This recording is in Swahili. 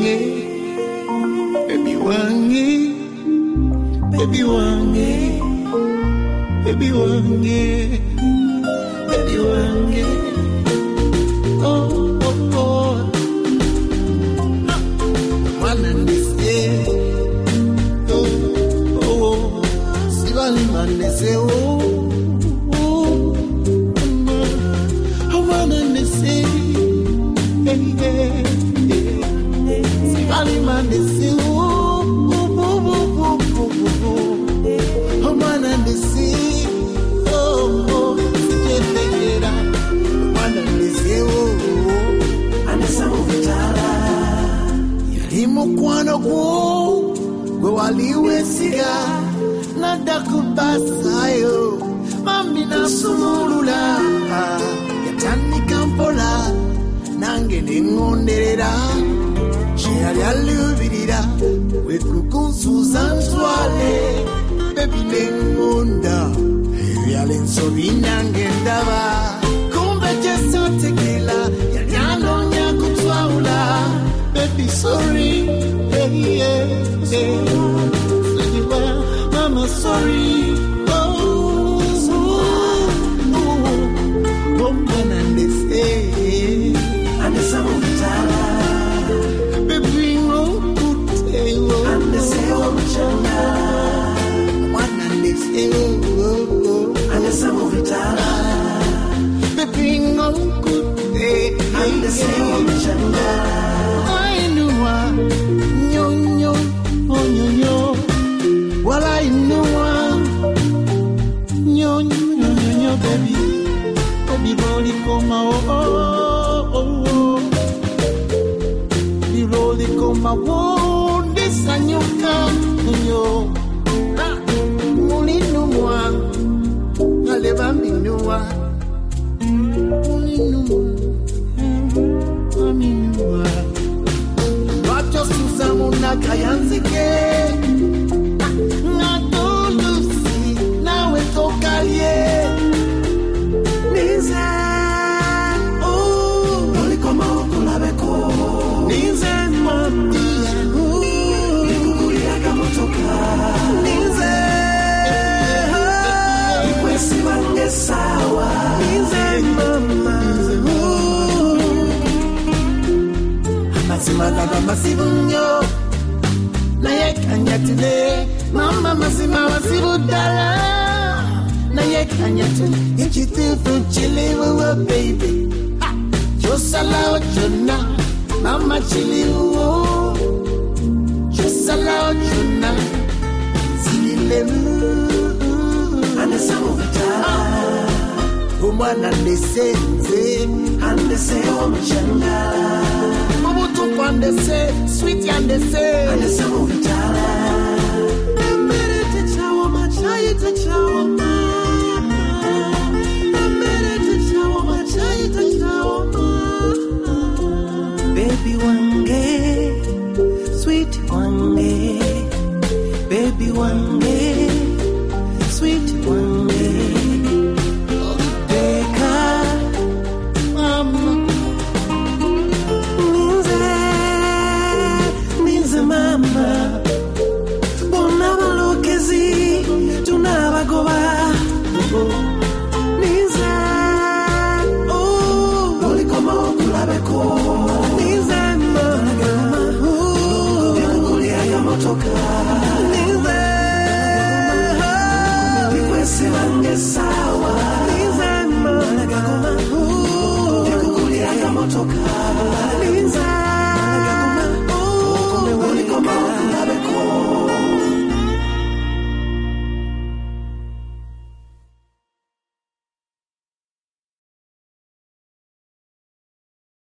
baby wange, baby wange, baby wange, baby wange. Oh, oh, oh. Wanna miss it. Oh, oh. Sivali mane se oh. I wanna miss it. Sivali mane se oh. I wanna miss it. Oh, oh. Sijetengera. I wanna miss it oh. Anesa muvitala. Mukwano gwo gwe waliwesiga nadda kubasayo mami nasumulula yatandika mpola nange nengonderera kyeyali alubirira wekukunsuuza ntwale bebi nengonda ebyala ensobi nange ndaba kumbe gyesategela yali anoonya kutwawula. Baby, sorry, yeah. Mama, sorry. Oh, man, and they say, and the summer of baby, no good tale, and they say, oh, one and they say, oh, and the summer of baby, no good tale, and they say, oh, well, I know baby, baby, rolly come out, baby, rolly come out. This a new come, yo. Only no one, I never be no one. Only no one, I mean no one. Not just to someone that I am Masibunyo na yekanya today mama masima wasibudala na yekanya today inchitifu chiliwa baby josala jona mama chiliwa josala jona silemu anasamu vitala umwana nesenze andese omchanga and they say, sweet and they say, and they say, oh, Vitala. Baby one day, sweet one day, baby one day.